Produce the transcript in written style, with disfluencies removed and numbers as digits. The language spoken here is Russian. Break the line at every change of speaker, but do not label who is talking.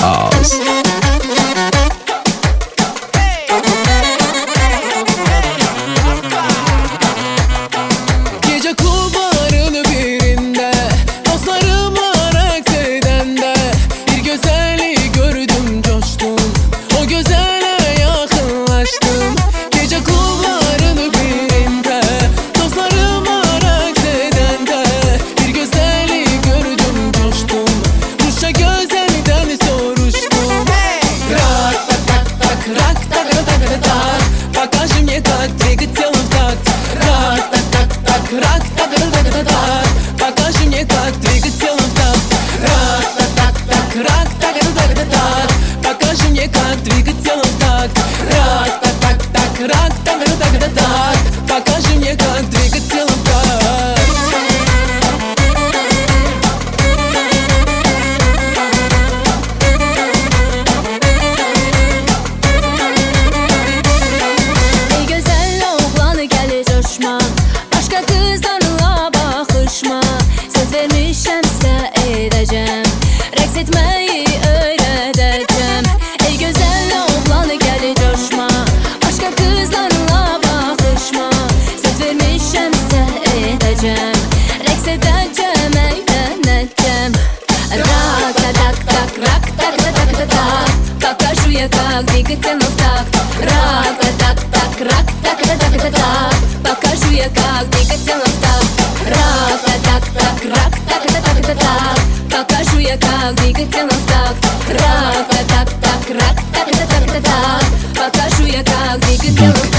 House.
Gece kulvarın birinde dostlarım var eksedende bir güzelliği gördüm coştum, o güzele yakınlaştım. Gece kulvarın birinde dostlarım var eksedende bir güzelliği gördüm coştum, Rusça güzelden soruştum. Rak tak tak tak, rak tak tak tak tak, покажи мне как двигать тело в такт. Рак так так так, рак так так так так, покажи мне как двигать тело в такт. Рак так так так, рак так так так так, покажи мне как двигать тело в такт. Рак так так так, рак так так так, покажи мне как двигать тело в такт.
Ey gözəl oğlanı gəlir coşma, başqa qızlarla baxışma. Söz vermişəmsə edəcəm, rəqs etməyi öyrədəcəm. Ey gözəl oğlanı gəlir coşma, başqa qızlarla baxışma. Söz vermişəmsə edəcəm, rəqs edəcəm, əylənəcəm. Rak tak tak tak, rak tak tak tak tak, покажу я как двигать тело в такт. Рак так так, рак так так так так, покажу я как двигать тело в такт. Рак так так, рак так так так так, покажу я как двигать тело в такт. Рак так так, рак так так так так, покажу я как двигать тело в такт.